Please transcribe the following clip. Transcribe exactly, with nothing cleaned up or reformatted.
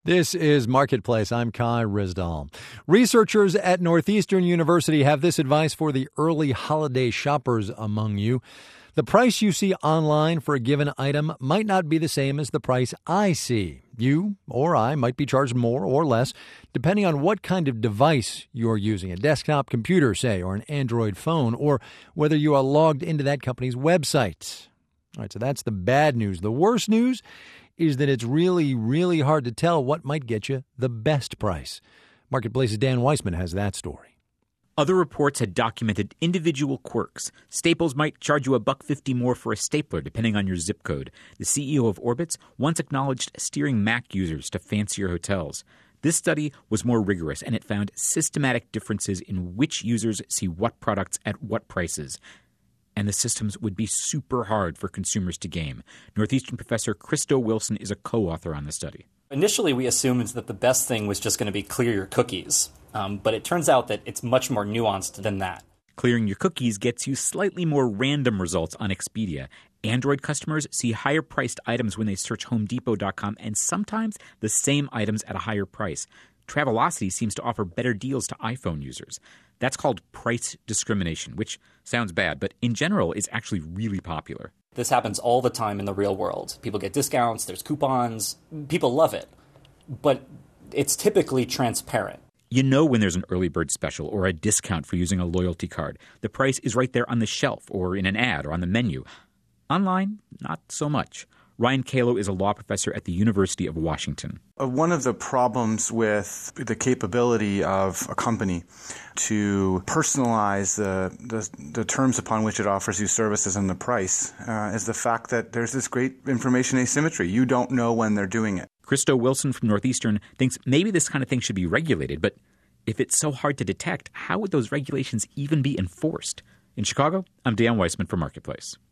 This is Marketplace. I'm Kai Rizdal. Researchers at Northeastern University have this advice for the early holiday shoppers among you. The price you see online for a given item might not be the same as the price I see. You or I might be charged more or less, depending on what kind of device you're using, a desktop computer, say, or an Android phone, or whether you are logged into that company's website. All right, so that's the bad news. The worst news is that it's really, really hard to tell what might get you the best price. Marketplace's Dan Weissman has that story. Other reports had documented individual quirks. Staples might charge you a buck fifty more for a stapler, depending on your zip code. The C E O of Orbitz once acknowledged steering Mac users to fancier hotels. This study was more rigorous, and it found systematic differences in which users see what products at what prices. And the systems would be super hard for consumers to game. Northeastern professor Christo Wilson is a co-author on the study. Initially, we assumed that the best thing was just going to be clear your cookies. Um, but it turns out that it's much more nuanced than that. Clearing your cookies gets you slightly more random results on Expedia. Android customers see higher-priced items when they search home depot dot com, and sometimes the same items at a higher price. Travelocity seems to offer better deals to iPhone users. That's called price discrimination, which sounds bad, but in general is actually really popular. This happens all the time in the real world. People get discounts, there's coupons, people love it. But it's typically transparent. You know when there's an early bird special or a discount for using a loyalty card. The price is right there on the shelf or in an ad or on the menu. Online, not so much. Ryan Calo is a law professor at the University of Washington. Uh, one of the problems with the capability of a company to personalize the, the, the terms upon which it offers you services and the price uh, is the fact that there's this great information asymmetry. You don't know when they're doing it. Christo Wilson from Northeastern thinks maybe this kind of thing should be regulated, but if it's so hard to detect, how would those regulations even be enforced? In Chicago, I'm Dan Weissman for Marketplace.